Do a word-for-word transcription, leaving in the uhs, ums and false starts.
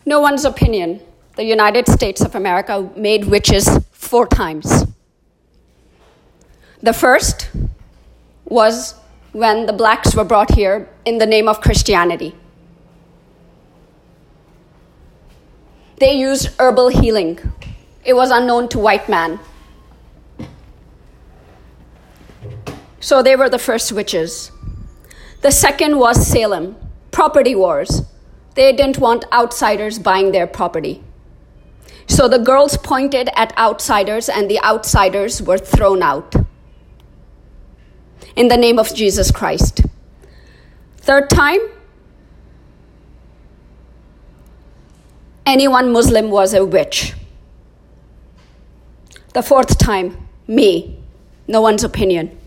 No one's opinion. The United States of America made witches four times. The first was when the blacks were brought here in the name of Christianity. They used herbal healing. It was unknown to white man. So they were the first witches. The second was Salem, property wars. They didn't want outsiders buying their property. So the girls pointed at outsiders and the outsiders were thrown out in the name of Jesus Christ. Third time, anyone Muslim was a witch. The fourth time, me, no one's opinion.